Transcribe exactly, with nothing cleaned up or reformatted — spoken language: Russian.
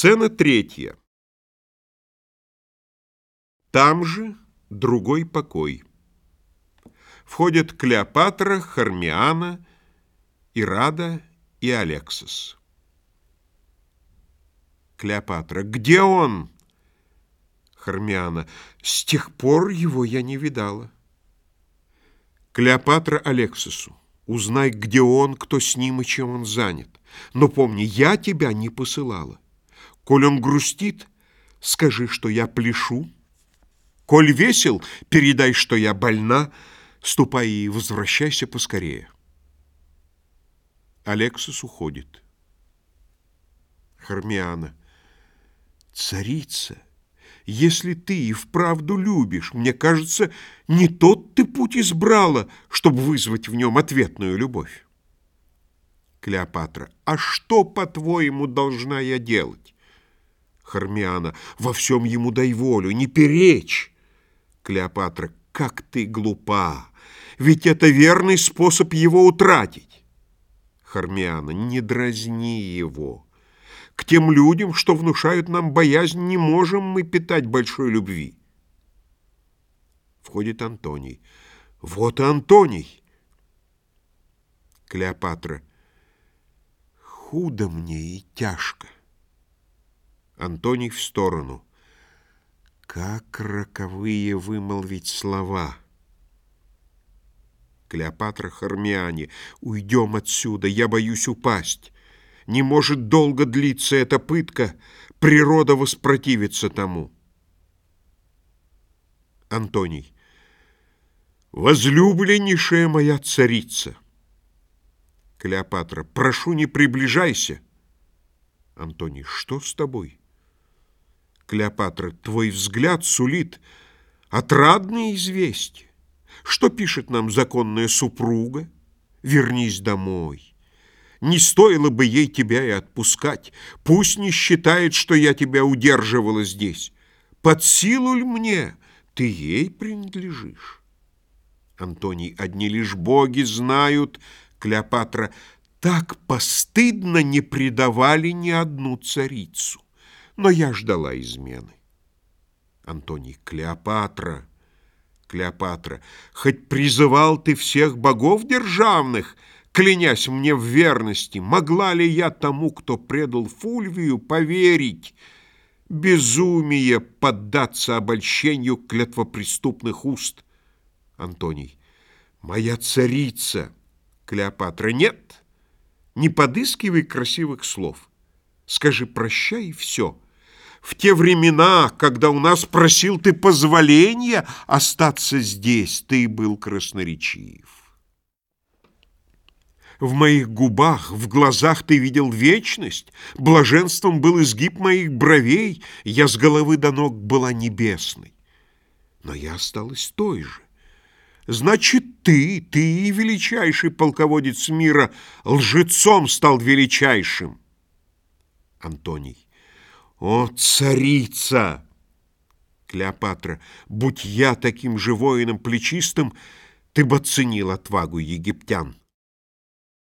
Сцена третья. Там же другой покой. Входят Клеопатра, Хармиана, Ирада и Алексис. Клеопатра: где он? Хармиана: с тех пор его я не видала. Клеопатра Алексису: узнай, где он, кто с ним и чем он занят. Но помни, я тебя не посылала. Коль он грустит, скажи, что я пляшу. Коль весел, передай, что я больна. Ступай и возвращайся поскорее. Алексис уходит. Хармиана: царица, если ты и вправду любишь, мне кажется, не тот ты путь избрала, чтобы вызвать в нем ответную любовь. Клеопатра: а что, по-твоему, должна я делать? Хармиана: во всем ему дай волю, не перечь. Клеопатра: как ты глупа, ведь это верный способ его утратить. Хармиана: не дразни его. К тем людям, что внушают нам боязнь, не можем мы питать большой любви. Входит Антоний. Вот и Антоний. Клеопатра: худо мне и тяжко. Антоний в сторону. Как роковые вымолвить слова. Клеопатра Хармиане: уйдем отсюда, я боюсь упасть. Не может долго длиться эта пытка, природа воспротивится тому. Антоний: возлюбленнейшая моя царица. Клеопатра: прошу, не приближайся. Антоний: что с тобой? Клеопатра: твой взгляд сулит отрадные известия. Что пишет нам законная супруга? Вернись домой. Не стоило бы ей тебя и отпускать. Пусть не считает, что я тебя удерживала здесь. Под силу ль мне? Ты ей принадлежишь. Антоний: одни лишь боги знают. Клеопатра: так постыдно не предавали ни одну царицу. Но я ждала измены. Антоний: Клеопатра, Клеопатра, хоть призывал ты всех богов державных, клянясь мне в верности, могла ли я тому, кто предал Фульвию, поверить? Безумие поддаться обольщению клятвопреступных уст. Антоний: моя царица. Клеопатра: нет, не подыскивай красивых слов. Скажи прощай и все. В те времена, когда у нас просил ты позволения остаться здесь, ты был красноречив. В моих губах, в глазах ты видел вечность, блаженством был изгиб моих бровей, я с головы до ног была небесной. Но я осталась той же. Значит, ты, ты, величайший полководец мира, лжецом стал величайшим. Антоний: о, царица! Клеопатра: будь я таким же воином плечистым, ты бы оценил отвагу египтян.